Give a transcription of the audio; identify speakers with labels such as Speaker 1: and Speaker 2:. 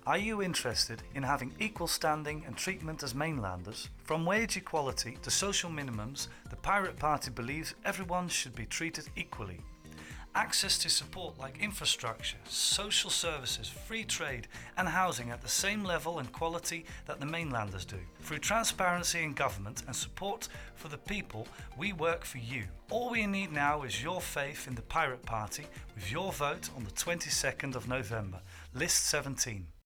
Speaker 1: Are you interested in having equal standing and treatment as mainlanders? From wage equality to social minimums, the Pirate Party believes everyone should be treated equally. Access to support like infrastructure, social services, free trade and housing at the same level and quality that the mainlanders do. Through transparency in government and support for the people, we work for you. All we need now is your faith in the Pirate Party with your vote on the 22nd of November, List 17.